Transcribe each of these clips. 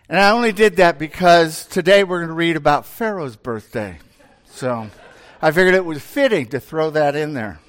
And I only did that because today we're going to read about Pharaoh's birthday. So I figured it was fitting to throw that in there.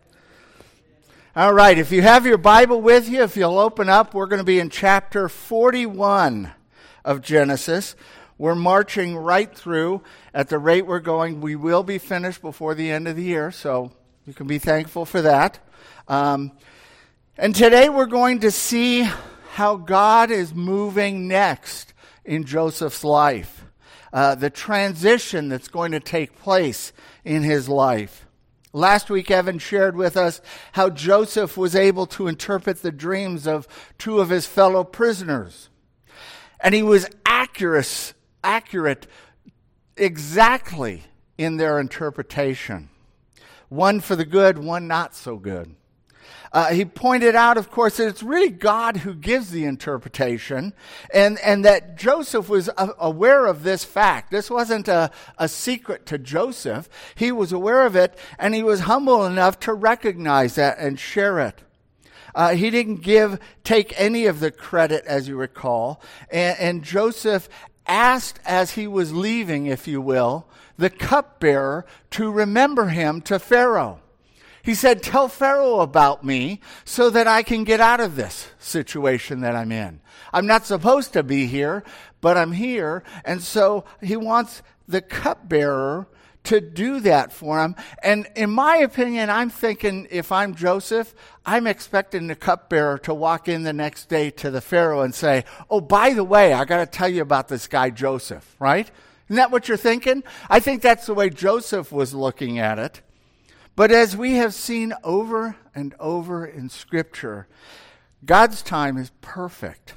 All right, if you have your Bible with you, if you'll open up, we're going to be in chapter 41 of Genesis. We're marching right through. At the rate we're going, we will be finished before the end of the year, so you can be thankful for that. And today we're going to see how God is moving next in Joseph's life. The transition that's going to take place in his life. Last week, Evan shared with us how Joseph was able to interpret the dreams of two of his fellow prisoners. And he was accurate exactly in their interpretation. One for the good, one not so good. He pointed out, of course, that it's really God who gives the interpretation, and that Joseph was aware of this fact. This wasn't a secret to Joseph. He was aware of it, and he was humble enough to recognize that and share it. He didn't take any of the credit, as you recall, and Joseph asked as he was leaving, if you will, the cupbearer to remember him to Pharaoh. He said, tell Pharaoh about me so that I can get out of this situation that I'm in. I'm not supposed to be here, but I'm here. And so he wants the cupbearer to do that for him. And in my opinion, I'm thinking if I'm Joseph, I'm expecting the cupbearer to walk in the next day to the Pharaoh and say, oh, by the way, I got to tell you about this guy Joseph, right? Isn't that what you're thinking? I think that's the way Joseph was looking at it. But as we have seen over and over in Scripture, God's time is perfect.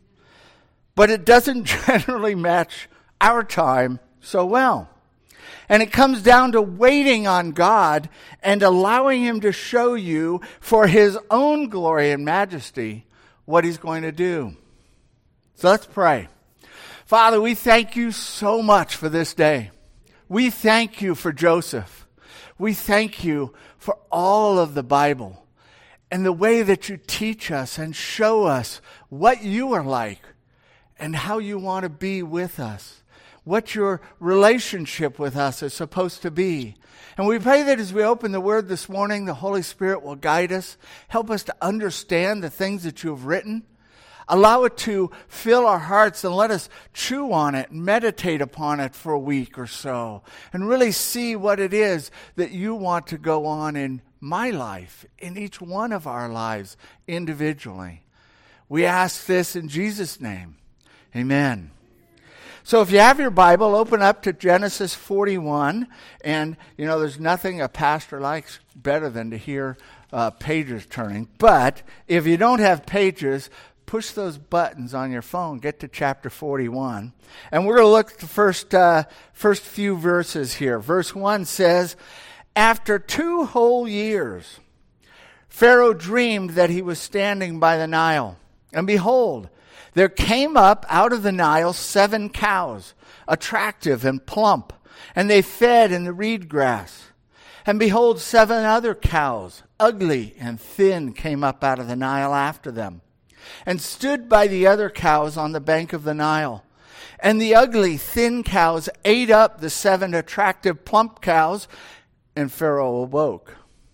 But it doesn't generally match our time so well. And it comes down to waiting on God and allowing Him to show you for His own glory and majesty what He's going to do. So let's pray. Father, we thank you so much for this day. We thank you for Joseph. We thank you for all of the Bible and the way that you teach us and show us what you are like and how you want to be with us, what your relationship with us is supposed to be. And we pray that as we open the Word this morning, the Holy Spirit will guide us, help us to understand the things that you have written. Allow it to fill our hearts and let us chew on it and meditate upon it for a week or so and really see what it is that you want to go on in my life, in each one of our lives individually. We ask this in Jesus' name. Amen. So if you have your Bible, open up to Genesis 41. And, there's nothing a pastor likes better than to hear pages turning. But if you don't have pages, push those buttons on your phone, get to chapter 41. And we're going to look at the first few verses here. Verse 1 says, after 2 whole years, Pharaoh dreamed that he was standing by the Nile. And behold, there came up out of the Nile 7 cows, attractive and plump, and they fed in the reed grass. And behold, 7 other cows, ugly and thin, came up out of the Nile after them, and stood by the other cows on the bank of the Nile. And the ugly, thin cows ate up the 7 attractive, plump cows, and Pharaoh awoke.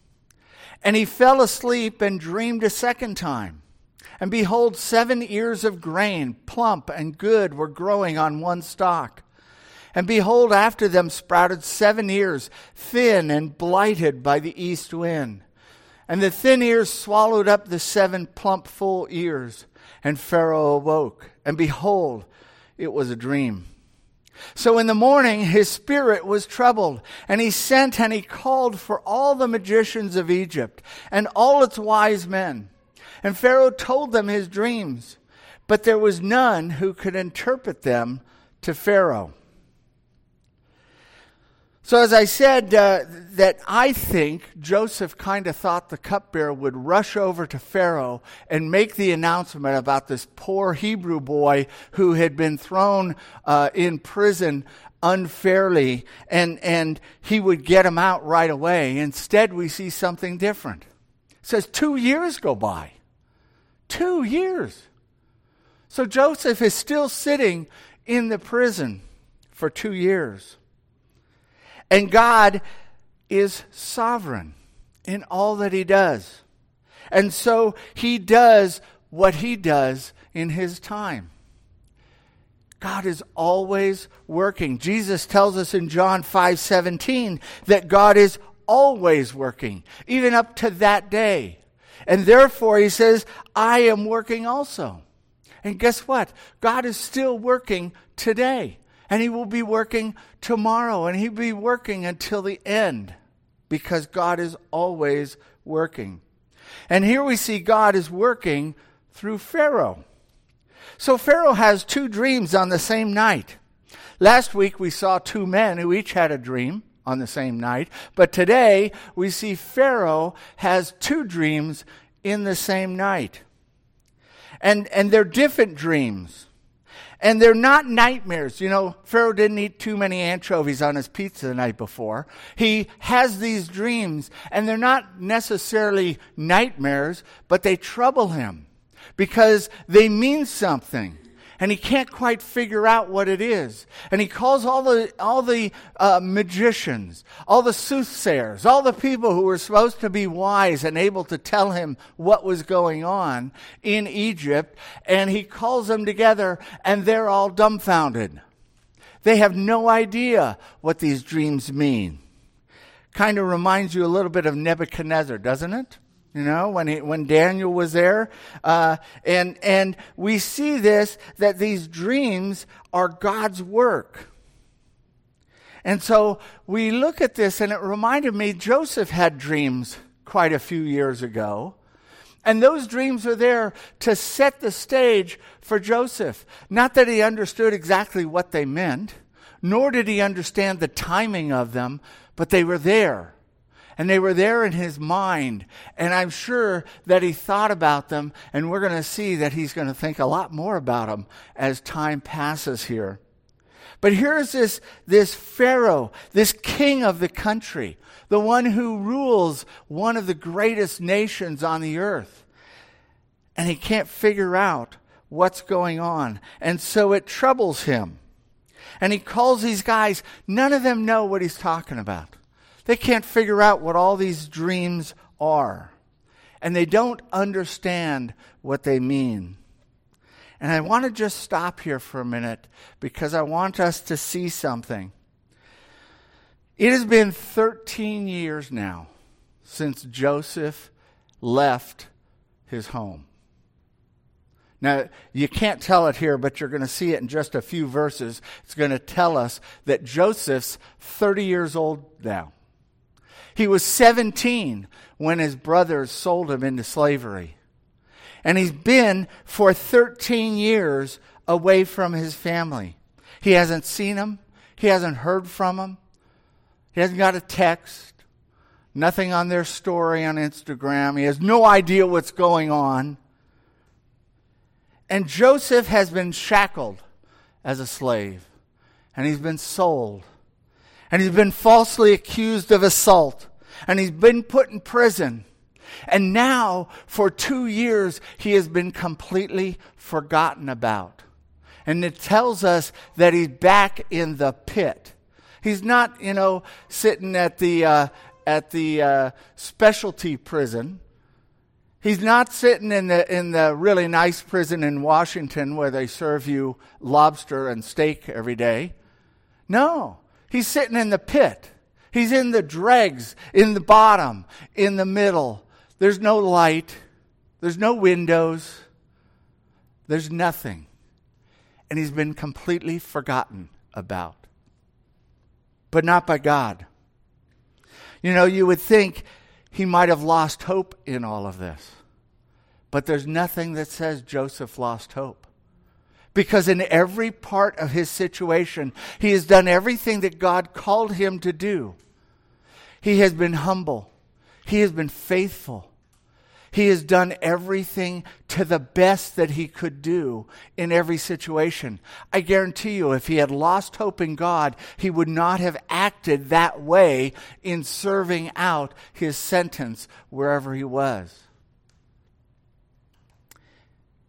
And he fell asleep and dreamed a second time. And behold, 7 ears of grain, plump and good, were growing on one stalk. And behold, after them sprouted 7 ears, thin and blighted by the east wind. And the thin ears swallowed up the 7 plump full ears. And Pharaoh awoke, and behold, it was a dream. So in the morning his spirit was troubled, and he sent and he called for all the magicians of Egypt, and all its wise men. And Pharaoh told them his dreams, but there was none who could interpret them to Pharaoh. So as I said, that I think Joseph kind of thought the cupbearer would rush over to Pharaoh and make the announcement about this poor Hebrew boy who had been thrown in prison unfairly, and he would get him out right away. Instead, we see something different. It says 2 years go by. 2 years. So Joseph is still sitting in the prison for 2 years. And God is sovereign in all that he does. And so he does what he does in his time. God is always working. Jesus tells us in John 5:17 that God is always working, even up to that day. And therefore, he says, I am working also. And guess what? God is still working today. And he will be working tomorrow. And he'll be working until the end. Because God is always working. And here we see God is working through Pharaoh. So Pharaoh has 2 dreams on the same night. Last week we saw 2 men who each had a dream on the same night. But today we see Pharaoh has 2 dreams in the same night. And they're different dreams. And they're not nightmares. You know, Pharaoh didn't eat too many anchovies on his pizza the night before. He has these dreams, and they're not necessarily nightmares, but they trouble him because they mean something. And he can't quite figure out what it is. And he calls all the magicians, all the soothsayers, all the people who were supposed to be wise and able to tell him what was going on in Egypt. And he calls them together, and they're all dumbfounded. They have no idea what these dreams mean. Kind of reminds you a little bit of Nebuchadnezzar, doesn't it? You know, when Daniel was there. And we see this, that these dreams are God's work. And so we look at this, and it reminded me, Joseph had dreams quite a few years ago. And those dreams are there to set the stage for Joseph. Not that he understood exactly what they meant, nor did he understand the timing of them, but they were there. And they were there in his mind. And I'm sure that he thought about them. And we're going to see that he's going to think a lot more about them as time passes here. But here's this Pharaoh, this king of the country, the one who rules one of the greatest nations on the earth. And he can't figure out what's going on. And so it troubles him. And he calls these guys. None of them know what he's talking about. They can't figure out what all these dreams are. And they don't understand what they mean. And I want to just stop here for a minute because I want us to see something. It has been 13 years now since Joseph left his home. Now, you can't tell it here, but you're going to see it in just a few verses. It's going to tell us that Joseph's 30 years old now. He was 17 when his brothers sold him into slavery. And he's been for 13 years away from his family. He hasn't seen them. He hasn't heard from them. He hasn't got a text. Nothing on their story on Instagram. He has no idea what's going on. And Joseph has been shackled as a slave. And he's been sold. And he's been falsely accused of assault. And he's been put in prison. And now, for 2 years, he has been completely forgotten about. And it tells us that he's back in the pit. He's not, sitting at the specialty prison. He's not sitting in the really nice prison in Washington where they serve you lobster and steak every day. No. He's sitting in the pit. He's in the dregs, in the bottom, in the middle. There's no light. There's no windows. There's nothing. And he's been completely forgotten about. But not by God. You would think he might have lost hope in all of this. But there's nothing that says Joseph lost hope. Because in every part of his situation, he has done everything that God called him to do. He has been humble. He has been faithful. He has done everything to the best that he could do in every situation. I guarantee you, if he had lost hope in God, he would not have acted that way in serving out his sentence wherever he was.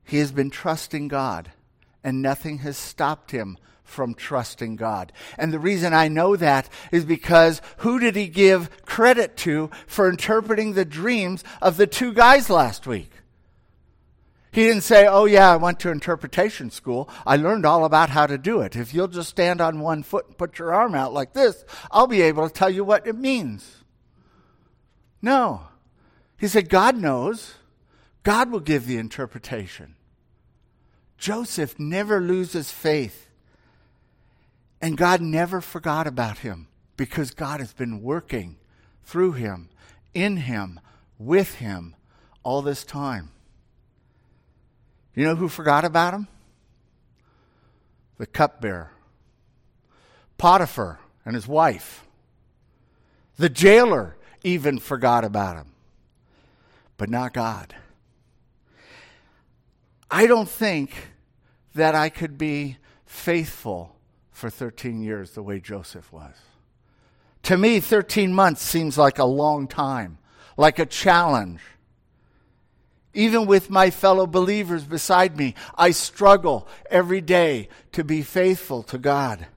he has been trusting God, and nothing has stopped him from trusting God. And the reason I know that is because who did he give credit to for interpreting the dreams of the two guys last week? He didn't say, oh yeah, I went to interpretation school. I learned all about how to do it. If you'll just stand on one foot and put your arm out like this, I'll be able to tell you what it means. No. He said, God knows. God will give the interpretation. Joseph never loses faith. And God never forgot about him because God has been working through him, in him, with him all this time. You know who forgot about him? The cupbearer. Potiphar and his wife. The jailer even forgot about him. But not God. I don't think that I could be faithful for 13 years the way Joseph was. To me, 13 months seems like a long time, like a challenge. Even with my fellow believers beside me, I struggle every day to be faithful to God.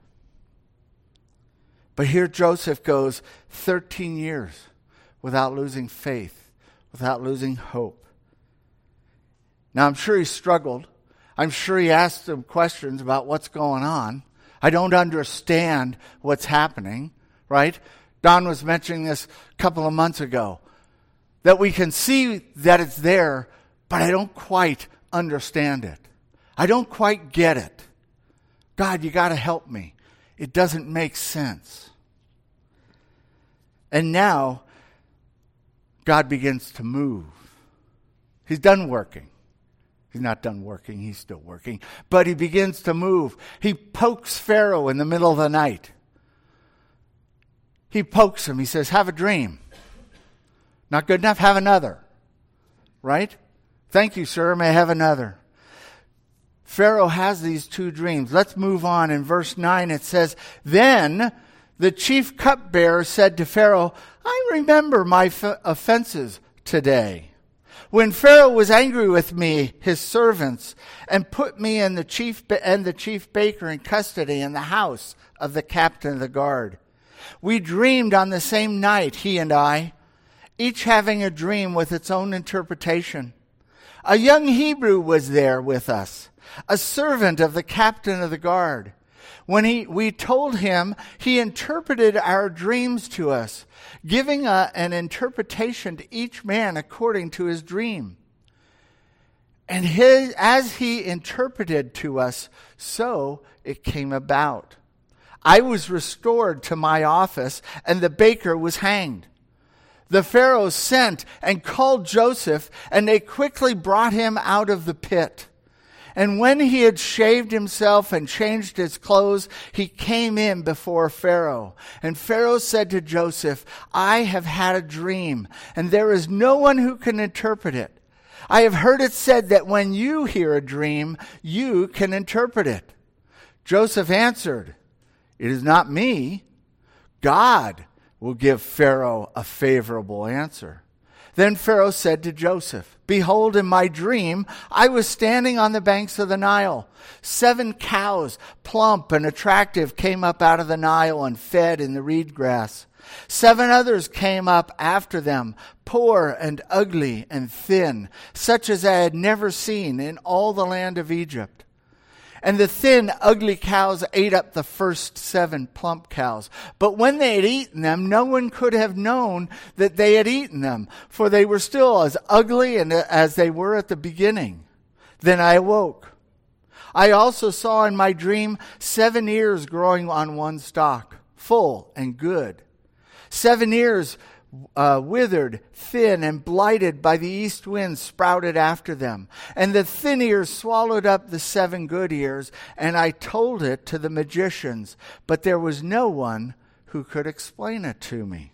But here Joseph goes 13 years without losing faith, without losing hope. Now, I'm sure he struggled. I'm sure he asked them questions about what's going on. I don't understand what's happening, right? Don was mentioning this a couple of months ago, that we can see that it's there, but I don't quite understand it. I don't quite get it. God, you got to help me. It doesn't make sense. And now, God begins to move. He's done working. He's not done working, he's still working. But he begins to move. He pokes Pharaoh in the middle of the night. He pokes him. He says, have a dream. Not good enough? Have another. Right? Thank you, sir. May I have another? Pharaoh has these two dreams. Let's move on. In verse 9 it says, then the chief cupbearer said to Pharaoh, I remember my offenses today. When Pharaoh was angry with me, his servants, and put me and the chief baker in custody in the house of the captain of the guard. We dreamed on the same night, he and I, each having a dream with its own interpretation. A young Hebrew was there with us, a servant of the captain of the guard. When we told him, he interpreted our dreams to us, giving an interpretation to each man according to his dream. And as he interpreted to us, so it came about. I was restored to my office, and the baker was hanged. The Pharaoh sent and called Joseph, and they quickly brought him out of the pit. And when he had shaved himself and changed his clothes, he came in before Pharaoh. And Pharaoh said to Joseph, I have had a dream, and there is no one who can interpret it. I have heard it said that when you hear a dream, you can interpret it. Joseph answered, it is not me. God will give Pharaoh a favorable answer. Then Pharaoh said to Joseph, behold, in my dream, I was standing on the banks of the Nile. 7 cows, plump and attractive, came up out of the Nile and fed in the reed grass. 7 others came up after them, poor and ugly and thin, such as I had never seen in all the land of Egypt. And the thin, ugly cows ate up the first 7 plump cows. But when they had eaten them, no one could have known that they had eaten them, for they were still as ugly as they were at the beginning. Then I awoke. I also saw in my dream 7 ears growing on one stalk, full and good. 7 ears withered, thin, and blighted by the east wind sprouted after them. And the thin ears swallowed up the 7 good ears, and I told it to the magicians, but there was no one who could explain it to me.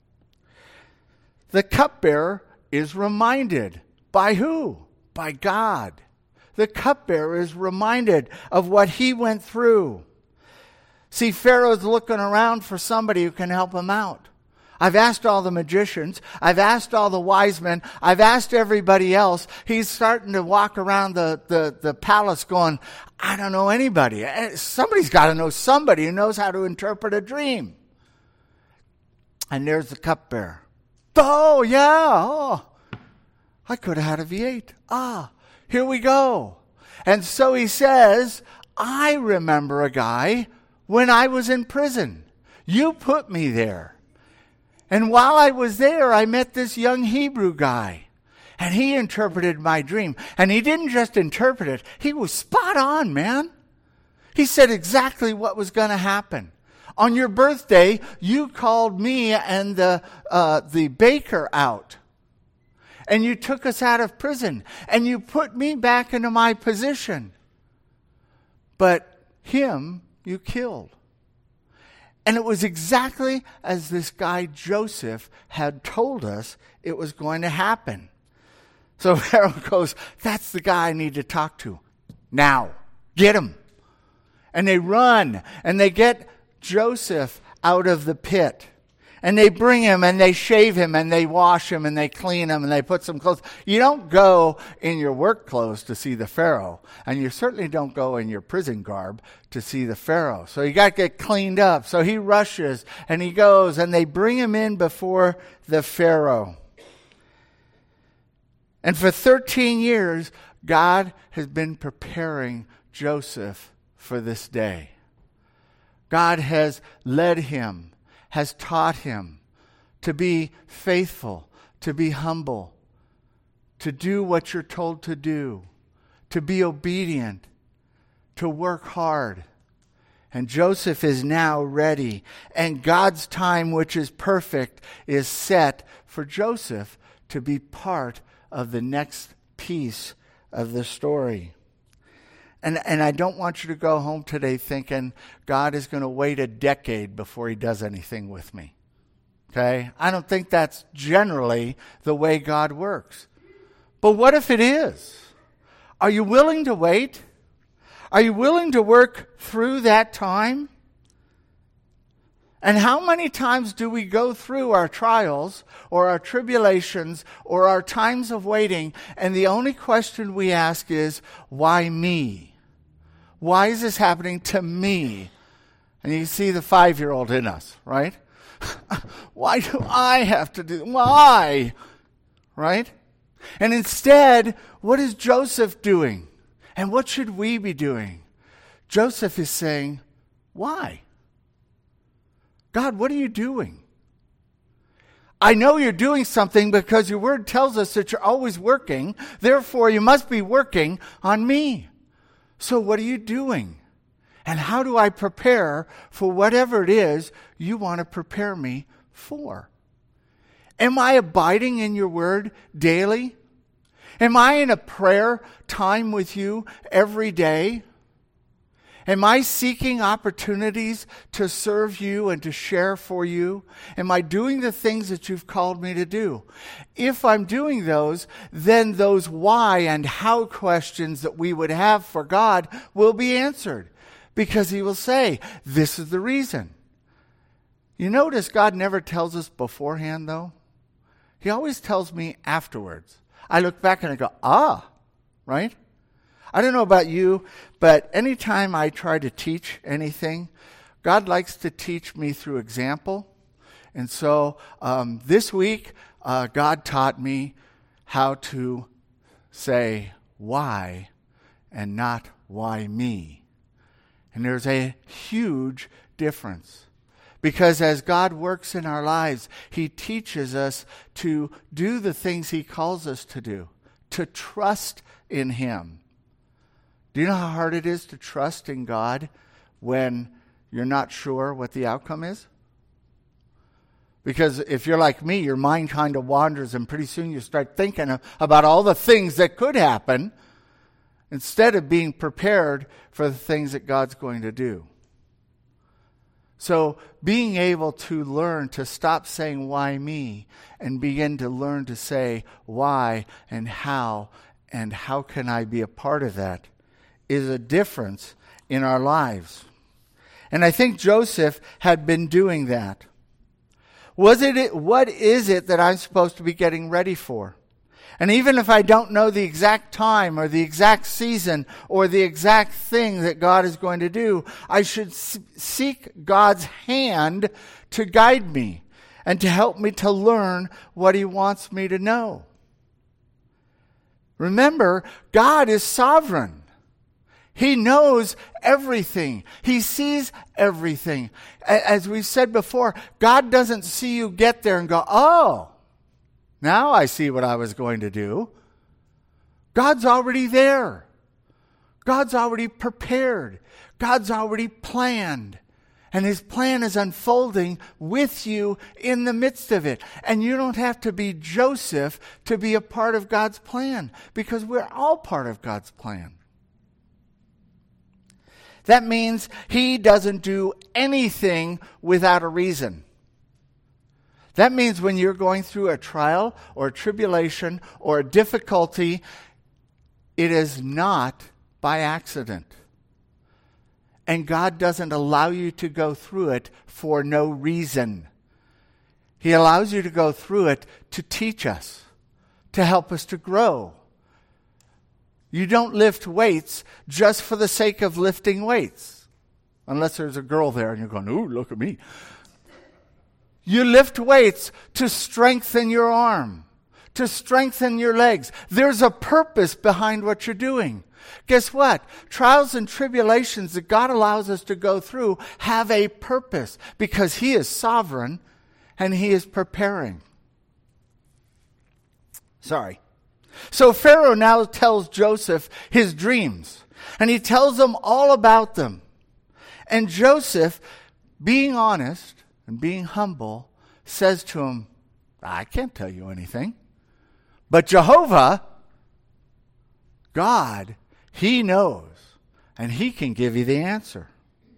The cupbearer is reminded. By who? By God. The cupbearer is reminded of what he went through. See, Pharaoh's looking around for somebody who can help him out. I've asked all the magicians. I've asked all the wise men. I've asked everybody else. He's starting to walk around the palace going, I don't know anybody. Somebody's got to know somebody who knows how to interpret a dream. And there's the cupbearer. Oh, yeah. Oh, I could have had a V8. Here we go. And so he says, I remember a guy when I was in prison. You put me there. And while I was there, I met this young Hebrew guy. And he interpreted my dream. And he didn't just interpret it. He was spot on, man. He said exactly what was going to happen. On your birthday, you called me and the baker out. And you took us out of prison. And you put me back into my position. But him, you killed. And it was exactly as this guy Joseph had told us it was going to happen. So Pharaoh goes, that's the guy I need to talk to. Now, get him. And they run and they get Joseph out of the pit. And they bring him and they shave him and they wash him and they clean him and they put some clothes. You don't go in your work clothes to see the Pharaoh. And you certainly don't go in your prison garb to see the Pharaoh. So you got to get cleaned up. So he rushes and he goes and they bring him in before the Pharaoh. And for 13 years, God has been preparing Joseph for this day. God has led him, has taught him to be faithful, to be humble, to do what you're told to do, to be obedient, to work hard. And Joseph is now ready. And God's time, which is perfect, is set for Joseph to be part of the next piece of the story. And I don't want you to go home today thinking God is going to wait a decade before he does anything with me. Okay? I don't think that's generally the way God works. But what if it is? Are you willing to wait? Are you willing to work through that time? And how many times do we go through our trials or our tribulations or our times of waiting, and the only question we ask is, why me? Why is this happening to me? And you see the 5-year-old in us, right? Why do I have to do? Why? Right? And instead, what is Joseph doing? And what should we be doing? Joseph is saying, why? God, what are you doing? I know you're doing something because your word tells us that you're always working. Therefore, you must be working on me. So what are you doing? And how do I prepare for whatever it is you want to prepare me for? Am I abiding in your word daily? Am I in a prayer time with you every day? Am I seeking opportunities to serve you and to share for you? Am I doing the things that you've called me to do? If I'm doing those, then those why and how questions that we would have for God will be answered. Because he will say, this is the reason. You notice God never tells us beforehand, though. He always tells me afterwards. I look back and I go, right? I don't know about you, but anytime I try to teach anything, God likes to teach me through example. And so this week, God taught me how to say why and not why me. And there's a huge difference. Because as God works in our lives, he teaches us to do the things he calls us to do, to trust in him. Do you know how hard it is to trust in God when you're not sure what the outcome is? Because if you're like me, your mind kind of wanders and pretty soon you start thinking about all the things that could happen instead of being prepared for the things that God's going to do. So being able to learn to stop saying, why me, and begin to learn to say, why and how can I be a part of that, is a difference in our lives. And I think Joseph had been doing that. What is it that I'm supposed to be getting ready for? And even if I don't know the exact time or the exact season or the exact thing that God is going to do, I should seek God's hand to guide me and to help me to learn what He wants me to know. Remember, God is sovereign. He knows everything. He sees everything. As we've said before, God doesn't see you get there and go, oh, now I see what I was going to do. God's already there. God's already prepared. God's already planned. And His plan is unfolding with you in the midst of it. And you don't have to be Joseph to be a part of God's plan, because we're all part of God's plan. That means He doesn't do anything without a reason. That means when you're going through a trial or a tribulation or a difficulty, it is not by accident. And God doesn't allow you to go through it for no reason. He allows you to go through it to teach us, to help us to grow. You don't lift weights just for the sake of lifting weights. Unless there's a girl there and you're going, ooh, look at me. You lift weights to strengthen your arm, to strengthen your legs. There's a purpose behind what you're doing. Guess what? Trials and tribulations that God allows us to go through have a purpose, because He is sovereign and He is preparing. So Pharaoh now tells Joseph his dreams, and he tells him all about them. And Joseph, being honest and being humble, says to him, I can't tell you anything. But Jehovah, God, He knows, and He can give you the answer.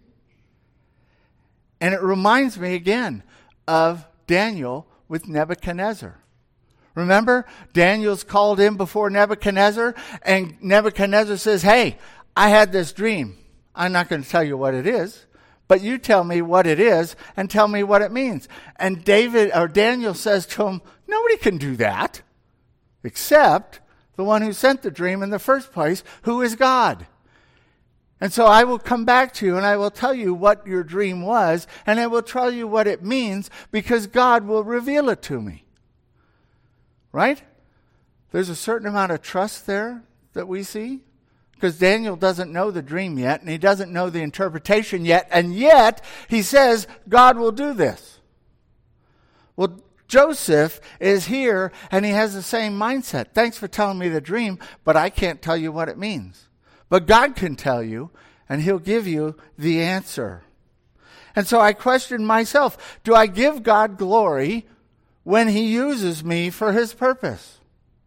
And it reminds me again of Daniel with Nebuchadnezzar. Remember, Daniel's called in before Nebuchadnezzar, and Nebuchadnezzar says, hey, I had this dream. I'm not going to tell you what it is, but you tell me what it is and tell me what it means. And Daniel says to him, nobody can do that except the one who sent the dream in the first place, who is God. And so I will come back to you and I will tell you what your dream was, and I will tell you what it means, because God will reveal it to me. Right? There's a certain amount of trust there that we see. Because Daniel doesn't know the dream yet, and he doesn't know the interpretation yet, and yet he says God will do this. Well, Joseph is here, and he has the same mindset. Thanks for telling me the dream, but I can't tell you what it means. But God can tell you, and He'll give you the answer. And so I question myself, do I give God glory when He uses me for His purpose?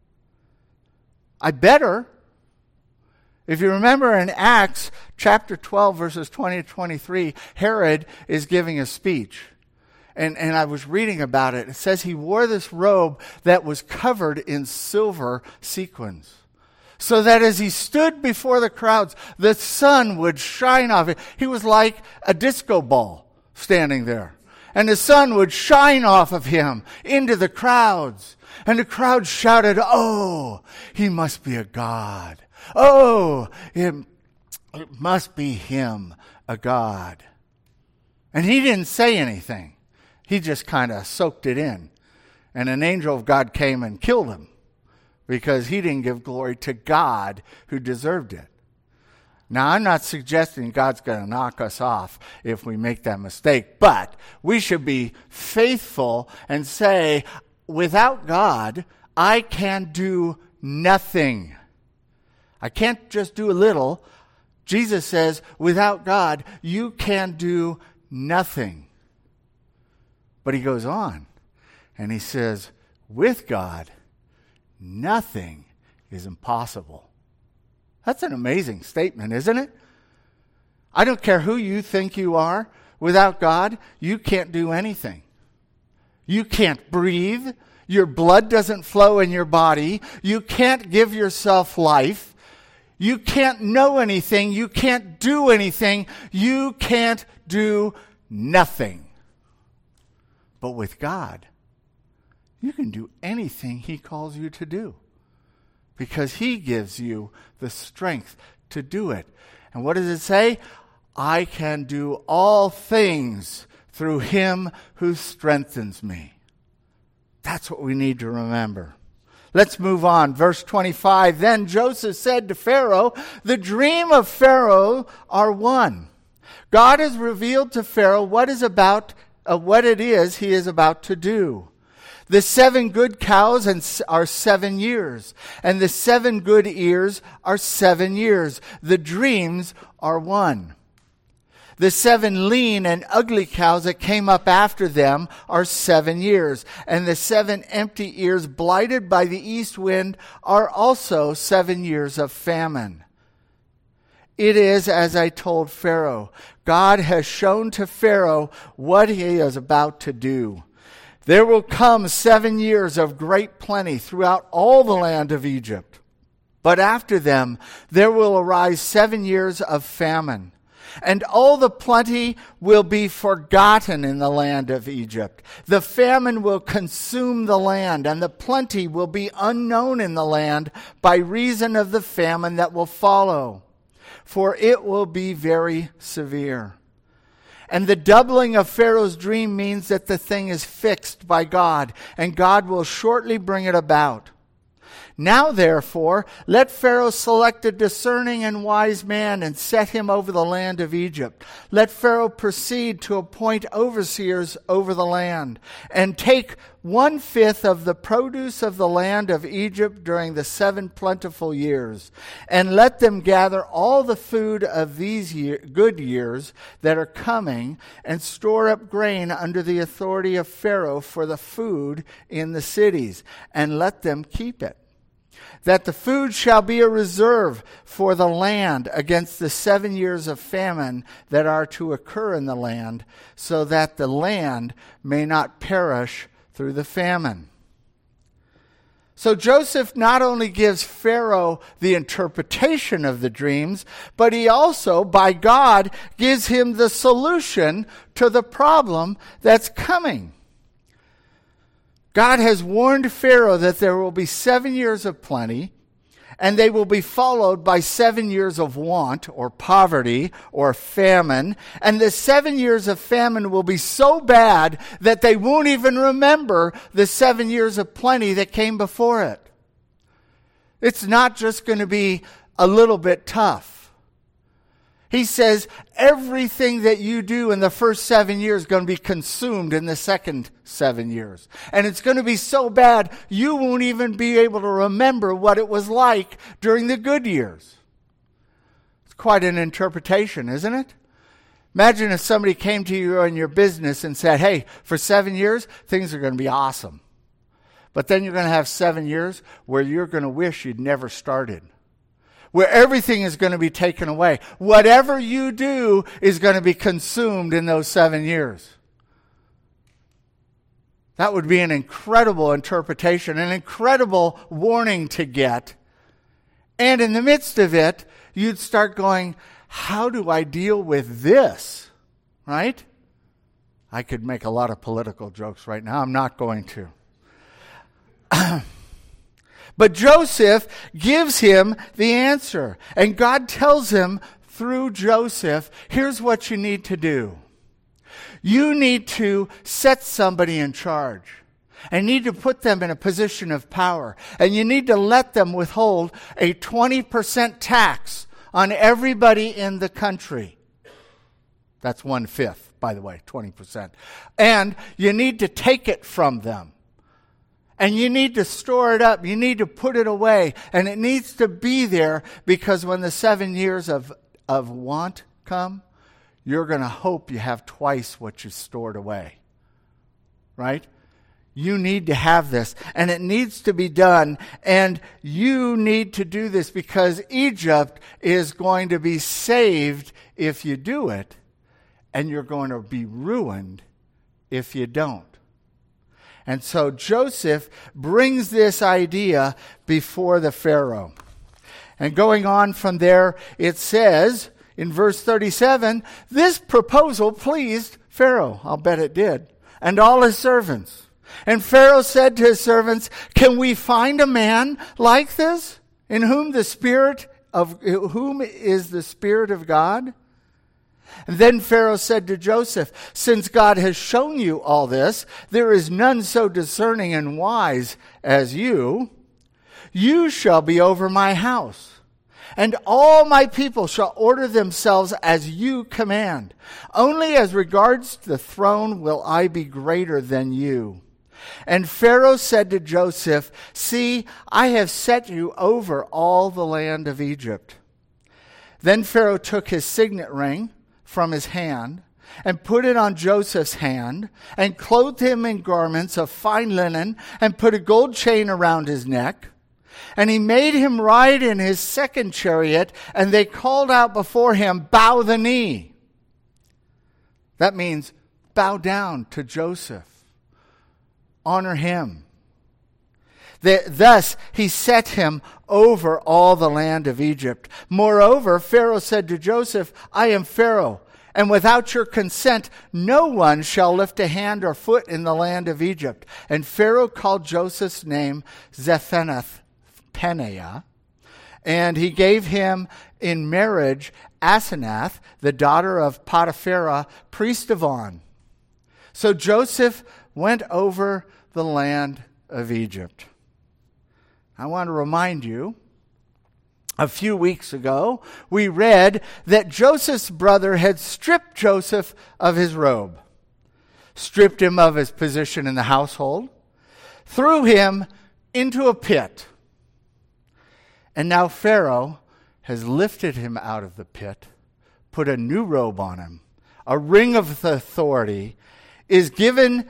I better. If you remember in Acts chapter 12, verses 20 to 23, Herod is giving a speech. And I was reading about it. It says he wore this robe that was covered in silver sequins, so that as he stood before the crowds, the sun would shine off it. He was like a disco ball standing there. And the sun would shine off of him into the crowds. And the crowd shouted, oh, he must be a god. Oh, it must be him, a god. And he didn't say anything. He just kind of soaked it in. And an angel of God came and killed him, because he didn't give glory to God who deserved it. Now, I'm not suggesting God's going to knock us off if we make that mistake, but we should be faithful and say, without God, I can do nothing. I can't just do a little. Jesus says, without God, you can do nothing. But He goes on, and He says, with God, nothing is impossible. That's an amazing statement, isn't it? I don't care who you think you are. Without God, you can't do anything. You can't breathe. Your blood doesn't flow in your body. You can't give yourself life. You can't know anything. You can't do anything. You can't do nothing. But with God, you can do anything He calls you to do because He gives you the strength to do it. And what does it say? I can do all things through Him who strengthens me. That's what we need to remember. Let's move on. Verse 25. Then Joseph said to Pharaoh, the dream of Pharaoh are one. God has revealed to Pharaoh what it is he is about to do. The 7 good cows are 7 years, and the 7 good ears are 7 years. The dreams are one. The 7 lean and ugly cows that came up after them are 7 years, and the 7 empty ears blighted by the east wind are also 7 years of famine. It is as I told Pharaoh. God has shown to Pharaoh what he is about to do. There will come 7 years of great plenty throughout all the land of Egypt. But after them, there will arise 7 years of famine. And all the plenty will be forgotten in the land of Egypt. The famine will consume the land, and the plenty will be unknown in the land by reason of the famine that will follow. For it will be very severe. And the doubling of Pharaoh's dream means that the thing is fixed by God, and God will shortly bring it about. Now, therefore, let Pharaoh select a discerning and wise man and set him over the land of Egypt. Let Pharaoh proceed to appoint overseers over the land, and take 1/5 of the produce of the land of Egypt during the 7 plentiful years, and let them gather all the food of these good years that are coming, and store up grain under the authority of Pharaoh for the food in the cities, and let them keep it. That the food shall be a reserve for the land against the 7 years of famine that are to occur in the land, so that the land may not perish through the famine. So Joseph not only gives Pharaoh the interpretation of the dreams, but he also, by God, gives him the solution to the problem that's coming. God has warned Pharaoh that there will be 7 years of plenty, and they will be followed by 7 years of want or poverty or famine. And the 7 years of famine will be so bad that they won't even remember the 7 years of plenty that came before it. It's not just going to be a little bit tough. He says everything that you do in the first 7 years is going to be consumed in the second 7 years. And it's going to be so bad, you won't even be able to remember what it was like during the good years. It's quite an interpretation, isn't it? Imagine if somebody came to you in your business and said, hey, for 7 years, things are going to be awesome. But then you're going to have 7 years where you're going to wish you'd never started. Where everything is going to be taken away. Whatever you do is going to be consumed in those 7 years. That would be an incredible interpretation, an incredible warning to get. And in the midst of it, you'd start going, how do I deal with this? Right? I could make a lot of political jokes right now. I'm not going to. But Joseph gives him the answer. And God tells him through Joseph, here's what you need to do. You need to set somebody in charge. And need to put them in a position of power. And you need to let them withhold a 20% tax on everybody in the country. That's 1/5, by the way, 20%. And you need to take it from them. And you need to store it up. You need to put it away. And it needs to be there because when the 7 years of want come, you're going to hope you have twice what you stored away. Right? You need to have this. And it needs to be done. And you need to do this because Egypt is going to be saved if you do it. And you're going to be ruined if you don't. And so Joseph brings this idea before the Pharaoh. And going on from there, it says in verse 37, this proposal pleased Pharaoh. I'll bet it did. and all his servants. And Pharaoh said to his servants, "Can we find a man like this, in whom is the Spirit of God?" And then Pharaoh said to Joseph, "Since God has shown you all this, there is none so discerning and wise as you. You shall be over my house, and all my people shall order themselves as you command. Only as regards the throne will I be greater than you." And Pharaoh said to Joseph, "See, I have set you over all the land of Egypt." Then Pharaoh took his signet ring from his hand and put it on Joseph's hand and clothed him in garments of fine linen and put a gold chain around his neck. And he made him ride in his second chariot, and they called out before him, "Bow the knee." That means bow down to Joseph. Honor him. Thus he set him over all the land of Egypt. Moreover, Pharaoh said to Joseph, "I am Pharaoh, and without your consent no one shall lift a hand or foot in the land of Egypt." And Pharaoh called Joseph's name Zaphenath-Paneah, and he gave him in marriage Asenath, the daughter of Potiphera, priest of On. So Joseph went over the land of Egypt. I want to remind you, a few weeks ago, we read that Joseph's brother had stripped Joseph of his robe, stripped him of his position in the household, threw him into a pit. And now Pharaoh has lifted him out of the pit, put a new robe on him. A ring of authority is given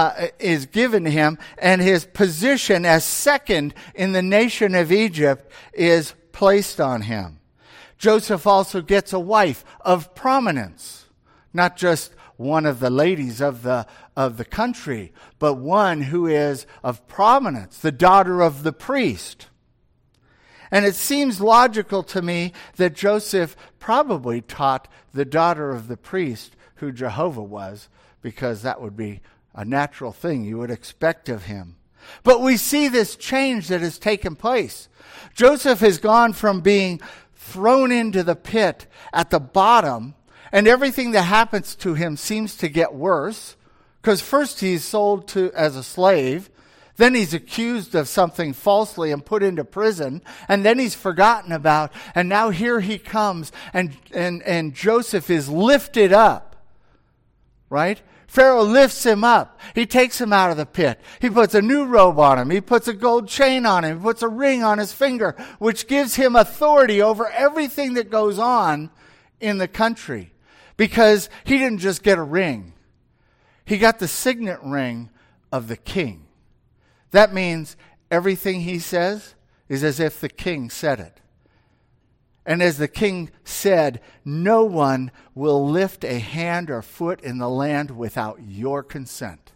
him, and his position as second in the nation of Egypt is placed on him. Joseph also gets a wife of prominence, not just one of the ladies of the country, but one who is of prominence, the daughter of the priest. And it seems logical to me that Joseph probably taught the daughter of the priest who Jehovah was, because that would be a natural thing you would expect of him. But we see this change that has taken place. Joseph has gone from being thrown into the pit at the bottom, and everything that happens to him seems to get worse, because first he's sold as a slave, then he's accused of something falsely and put into prison, and then he's forgotten about, and now here he comes, and Joseph is lifted up, right? Pharaoh lifts him up. He takes him out of the pit. He puts a new robe on him. He puts a gold chain on him. He puts a ring on his finger, which gives him authority over everything that goes on in the country. Because he didn't just get a ring. He got the signet ring of the king. That means everything he says is as if the king said it. And as the king said, no one will lift a hand or foot in the land without your consent.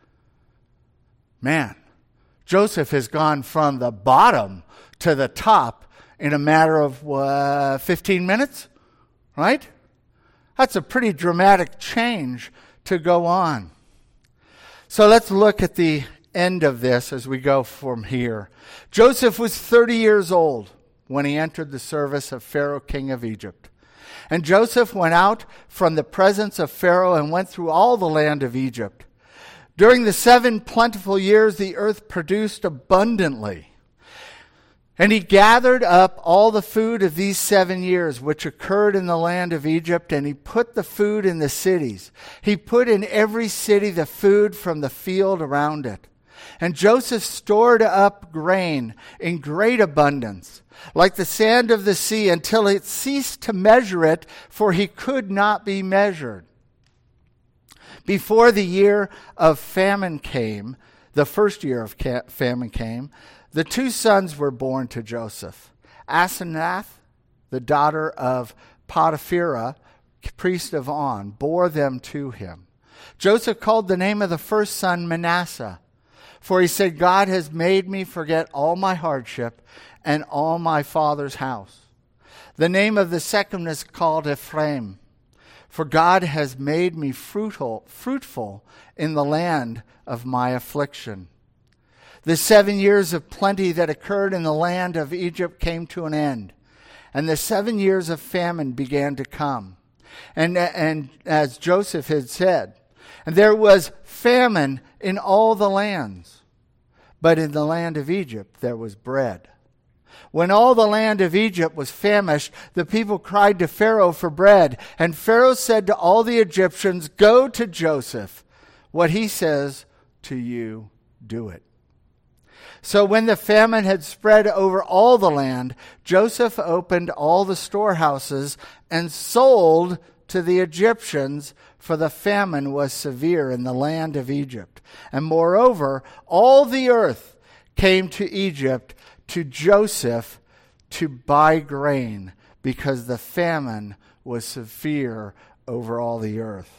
Man, Joseph has gone from the bottom to the top in a matter of 15 minutes, right? That's a pretty dramatic change to go on. So let's look at the end of this as we go from here. Joseph was 30 years old when he entered the service of Pharaoh, king of Egypt. And Joseph went out from the presence of Pharaoh and went through all the land of Egypt. During the 7 plentiful years, the earth produced abundantly. And he gathered up all the food of these 7 years, which occurred in the land of Egypt, and he put the food in the cities. He put in every city the food from the field around it. And Joseph stored up grain in great abundance, like the sand of the sea, until it ceased to measure it, for he could not be measured. Before the year of famine came, the first year of famine came, the 2 sons were born to Joseph. Asenath, the daughter of Potiphera, priest of On, bore them to him. Joseph called the name of the first son Manasseh, for he said, God has made me forget all my hardship and all my father's house. The name of the second is called Ephraim, for God has made me fruitful in the land of my affliction. The 7 years of plenty that occurred in the land of Egypt came to an end, and the 7 years of famine began to come. And as Joseph had said, and there was famine in all the lands, but in the land of Egypt there was bread. When all the land of Egypt was famished, the people cried to Pharaoh for bread. And Pharaoh said to all the Egyptians, "Go to Joseph. What he says to you, do it." So when the famine had spread over all the land, Joseph opened all the storehouses and sold to the Egyptians, for the famine was severe in the land of Egypt. And moreover, all the earth came to Egypt to Joseph to buy grain, because the famine was severe over all the earth.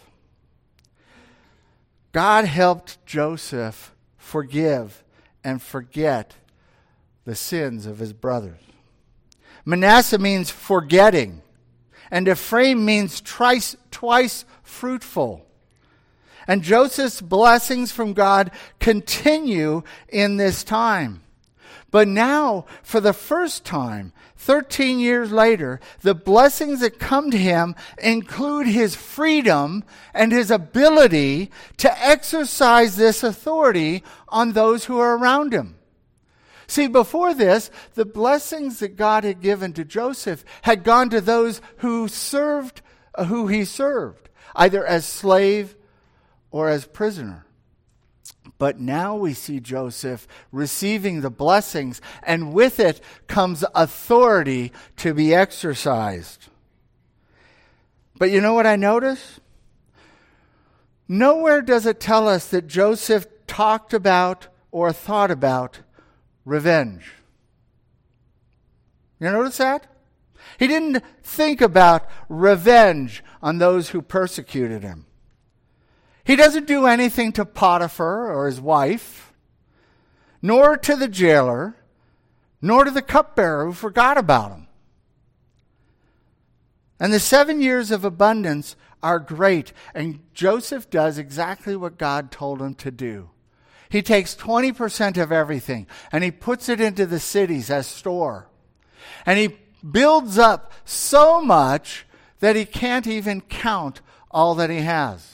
God helped Joseph forgive and forget the sins of his brothers. Manasseh means forgetting, and Ephraim means twice fruitful. And Joseph's blessings from God continue in this time. But now, for the first time, 13 years later, the blessings that come to him include his freedom and his ability to exercise this authority on those who are around him. See, before this, the blessings that God had given to Joseph had gone to those who he served, either as slave or as prisoner. But now we see Joseph receiving the blessings, and with it comes authority to be exercised. But you know what I notice? Nowhere does it tell us that Joseph talked about or thought about revenge. You notice that? He didn't think about revenge on those who persecuted him. He doesn't do anything to Potiphar or his wife, nor to the jailer, nor to the cupbearer who forgot about him. And the 7 years of abundance are great, and Joseph does exactly what God told him to do. He takes 20% of everything, and he puts it into the cities as store. And he builds up so much that he can't even count all that he has.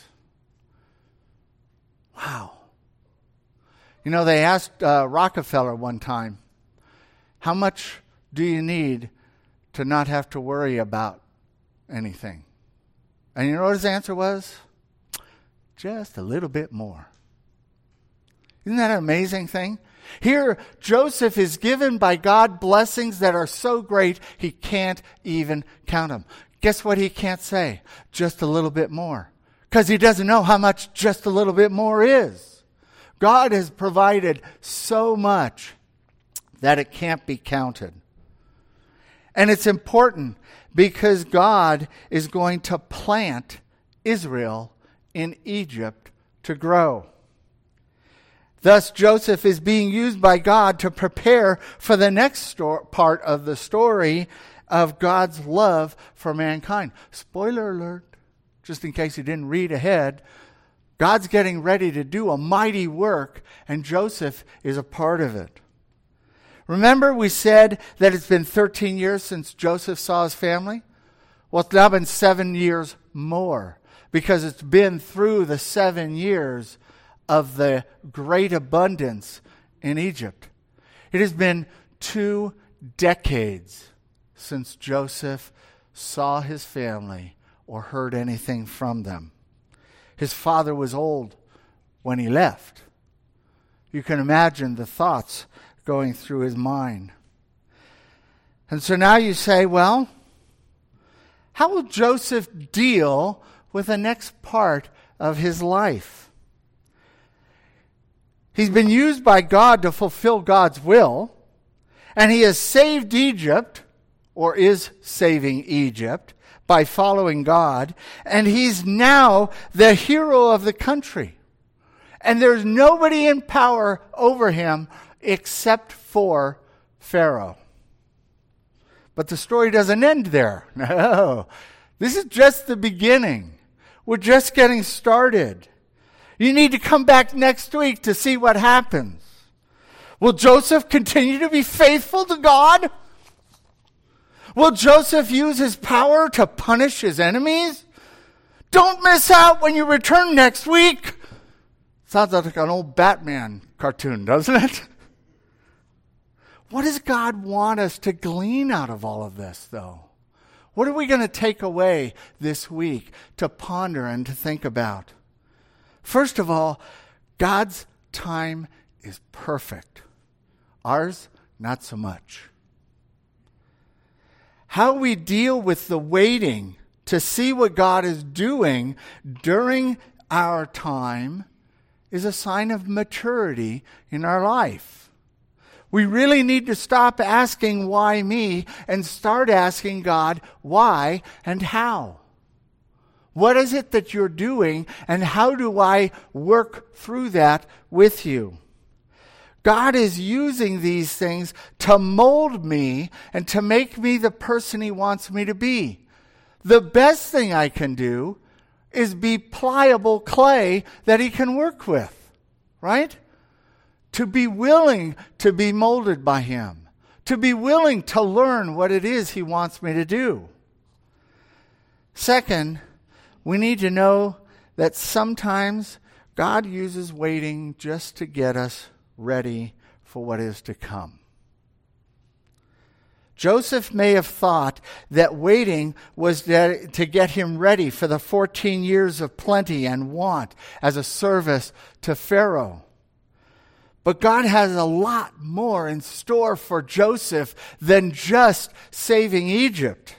Wow. You know, they asked Rockefeller one time, how much do you need to not have to worry about anything? And you know what his answer was? Just a little bit more. Isn't that an amazing thing? Here, Joseph is given by God blessings that are so great he can't even count them. Guess what he can't say? Just a little bit more. Because he doesn't know how much just a little bit more is. God has provided so much that it can't be counted. And it's important because God is going to plant Israel in Egypt to grow. Thus, Joseph is being used by God to prepare for the next part of the story of God's love for mankind. Spoiler alert. Just in case you didn't read ahead, God's getting ready to do a mighty work, and Joseph is a part of it. Remember we said that it's been 13 years since Joseph saw his family? Well, it's now been 7 years more, because it's been through the 7 years of the great abundance in Egypt. It has been 2 decades since Joseph saw his family or heard anything from them. His father was old when he left. You can imagine the thoughts going through his mind. And so now you say, well, how will Joseph deal with the next part of his life? He's been used by God to fulfill God's will, and he has saved Egypt, or is saving Egypt, by following God, and he's now the hero of the country. And there's nobody in power over him except for Pharaoh. But the story doesn't end there. No. This is just the beginning. We're just getting started. You need to come back next week to see what happens. Will Joseph continue to be faithful to God? Will Joseph use his power to punish his enemies? Don't miss out when you return next week. Sounds like an old Batman cartoon, doesn't it? What does God want us to glean out of all of this, though? What are we going to take away this week to ponder and to think about? First of all, God's time is perfect. Ours, not so much. How we deal with the waiting to see what God is doing during our time is a sign of maturity in our life. We really need to stop asking why me and start asking God why and how. What is it that you're doing and how do I work through that with you? God is using these things to mold me and to make me the person He wants me to be. The best thing I can do is be pliable clay that He can work with, right? To be willing to be molded by Him. To be willing to learn what it is He wants me to do. Second, we need to know that sometimes God uses waiting just to get us ready for what is to come. Joseph may have thought that waiting was to get him ready for the 14 years of plenty and want as a service to Pharaoh. But God has a lot more in store for Joseph than just saving Egypt.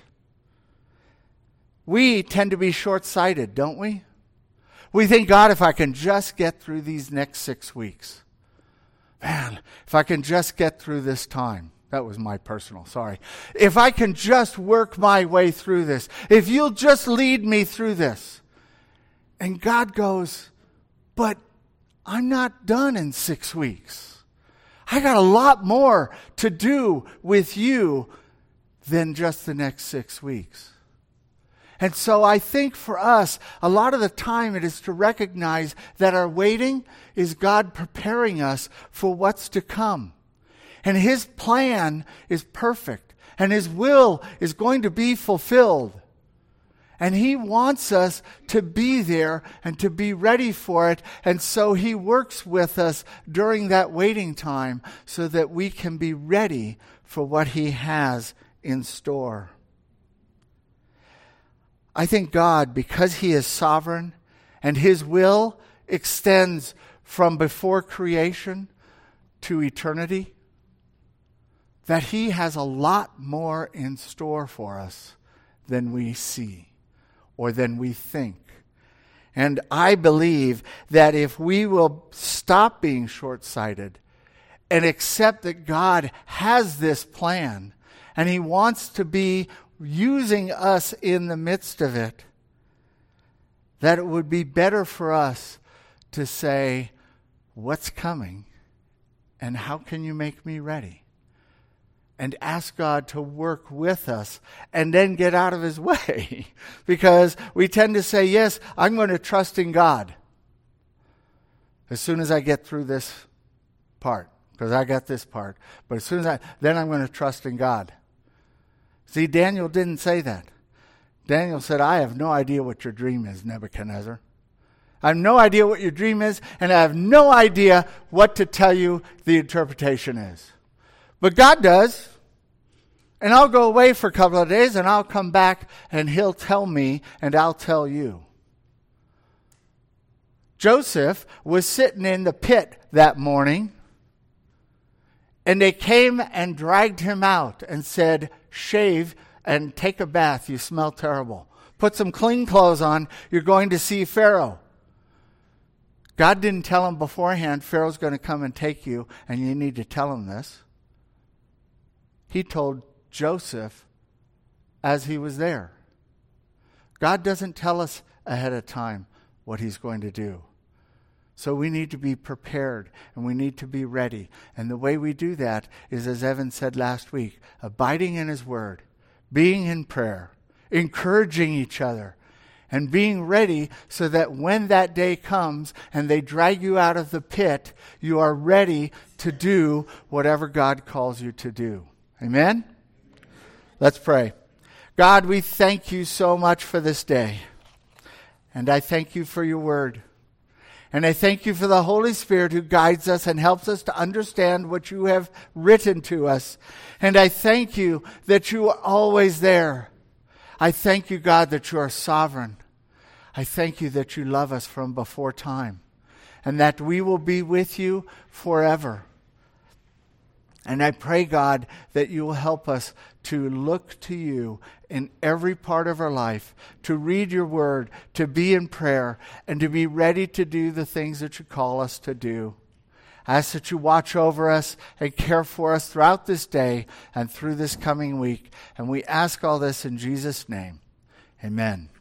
We tend to be short-sighted, don't we? We think, God, if I can just get through these next 6 weeks. Man, if I can just get through this time. That was my personal, sorry. If I can just work my way through this. If you'll just lead me through this. And God goes, but I'm not done in 6 weeks. I got a lot more to do with you than just the next 6 weeks. And so I think for us, a lot of the time it is to recognize that our waiting is God preparing us for what's to come. And His plan is perfect. And His will is going to be fulfilled. And He wants us to be there and to be ready for it. And so He works with us during that waiting time so that we can be ready for what He has in store. I think God, because He is sovereign and His will extends from before creation to eternity, that He has a lot more in store for us than we see or than we think. And I believe that if we will stop being short-sighted and accept that God has this plan and He wants to be using us in the midst of it, that it would be better for us to say, what's coming and how can you make me ready? And ask God to work with us and then get out of His way. Because we tend to say, yes, I'm going to trust in God as soon as I get through this part, because I got this part. But as soon as then I'm going to trust in God. See, Daniel didn't say that. Daniel said, I have no idea what your dream is, Nebuchadnezzar. I have no idea what your dream is, and I have no idea what to tell you the interpretation is. But God does. And I'll go away for a couple of days, and I'll come back, and He'll tell me, and I'll tell you. Joseph was sitting in the pit that morning, and they came and dragged him out and said, shave and take a bath. You smell terrible. Put some clean clothes on. You're going to see Pharaoh. God didn't tell him beforehand, Pharaoh's going to come and take you, and you need to tell him this. He told Joseph as he was there. God doesn't tell us ahead of time what He's going to do. So we need to be prepared and we need to be ready. And the way we do that is, as Evan said last week, abiding in His Word, being in prayer, encouraging each other, and being ready so that when that day comes and they drag you out of the pit, you are ready to do whatever God calls you to do. Amen? Let's pray. God, we thank you so much for this day. And I thank you for your word. And I thank you for the Holy Spirit who guides us and helps us to understand what you have written to us. And I thank you that you are always there. I thank you, God, that you are sovereign. I thank you that you love us from before time and that we will be with you forever. And I pray, God, that you will help us to look to you in every part of our life, to read your word, to be in prayer, and to be ready to do the things that you call us to do. I ask that you watch over us and care for us throughout this day and through this coming week. And we ask all this in Jesus' name. Amen.